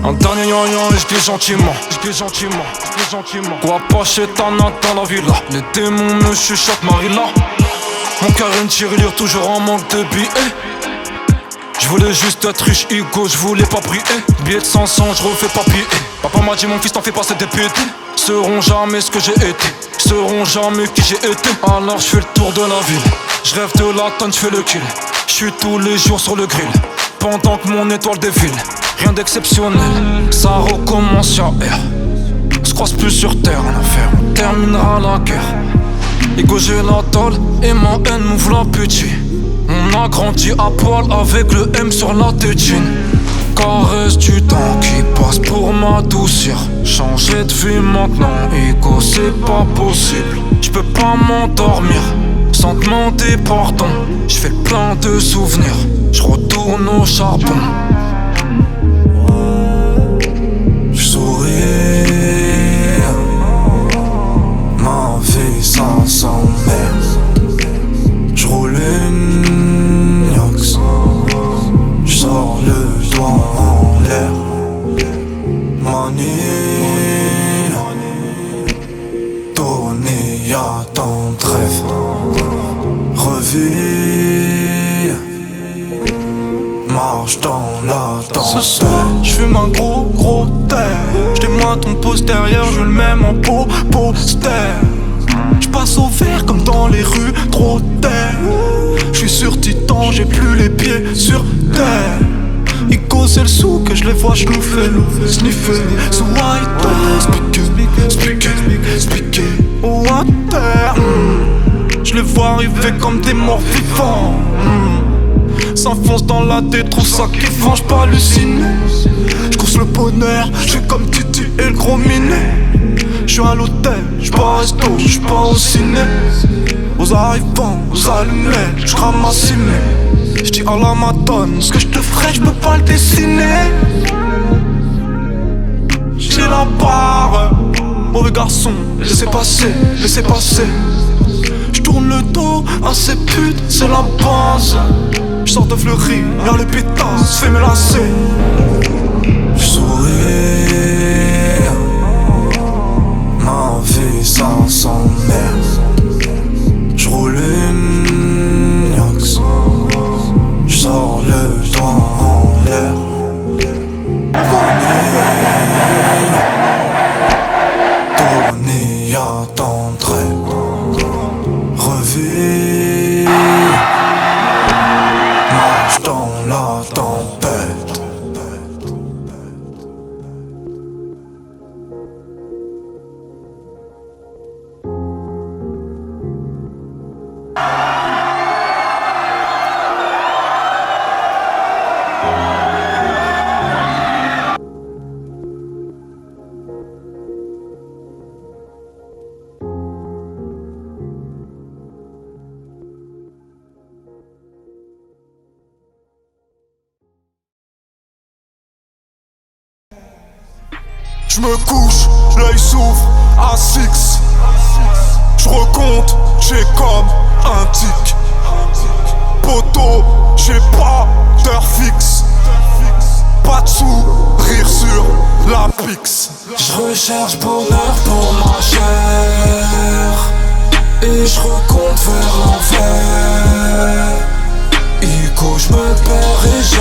Un dernier yan et je glisse gentiment, Quoi pas chez Tana dans la villa. Les démons me chuchotent Marilla. Mon cœur une tirelire toujours en manque de billets. Je voulais juste être riche, ego, je voulais pas briller. Billet de 500, je refais papier. Papa m'a dit mon fils t'en fais pas, c'est des pétés. Seront jamais ce que j'ai été, seront jamais qui j'ai été. Alors je fais le tour de la ville, je rêve de la tonne, je fais le kill. Je suis tous les jours sur le grill, pendant que mon étoile défile. Rien d'exceptionnel, ça recommence à R. On se croise plus sur terre, en affaire, on terminera la guerre. Ego j'ai la dalle et ma haine m'ouvre l'appétit. On a grandi à poil avec le M sur la tétine. Caresse du temps qui passe pour m'adoucir. Changer de vie maintenant, ego c'est pas possible. J'peux pas m'endormir sans demander pardon. J'fais plein de souvenirs, j'retourne au charbon. J'souris, ma vie ça s'emmerde. J'roule une Yox, j'sors le doigt en l'air. Manie, Tony, y'a ton trêve. Revis, marche dans la danse. Ce soir, j'fume un gros terre. J'témoins ton postérieur, je le mets en poster. J'passe au vert comme dans les rues, trop terre. J'suis sur Titan, j'ai plus les pieds sur terre. Ico c'est le sou que je les vois schnouffer, sniffer. Sous white, speaker, water. Je les vois arriver comme des morts vivants. S'enfonce dans la tête, trouve ça kiffant, j'peux halluciner. J'course le bonheur, j'fais comme Titi et le gros minet. J'suis à l'hôtel, j'peux au resto, j'peux au ciné. Aux arrivants, aux allumettes, j'crame ma cimée. J'dis à la madone, ce que j'te ferais, j'peux pas le dessiner. J'ai la barre, mauvais garçon, laissez passer. J'tourne le dos à ces putes, c'est la base. J'sors de fleurir, y'a les pétasses, fais me lasser. J'souris, ma vie ça s'emmerde. J'roule une Yox, j'sors le doigt en l'air. Tony, y'a ton trait. Revis, marche dans la tempête. J'me couche, l'œil s'ouvre à 6. J'recompte, j'ai comme un tic. Poteau, j'ai pas d'heure fixe. Pas de sourire sur la pix. J'recherche bonheur pour ma chair et j'recompte vers l'enfer. Ico j'me perds et